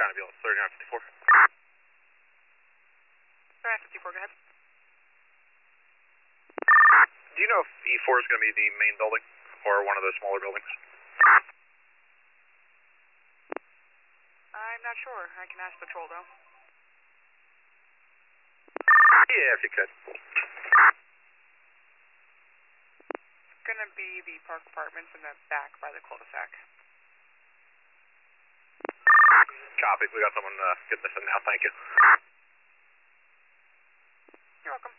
ambulance, 3954. 3954, go ahead. Do you know if E4 is going to be the main building or one of the smaller buildings? I'm not sure. I can ask patrol though. Yeah, if you could. It's gonna be the park apartments in the back by the cul-de-sac. Copy. We got someone getting this in now. Thank you. You're welcome.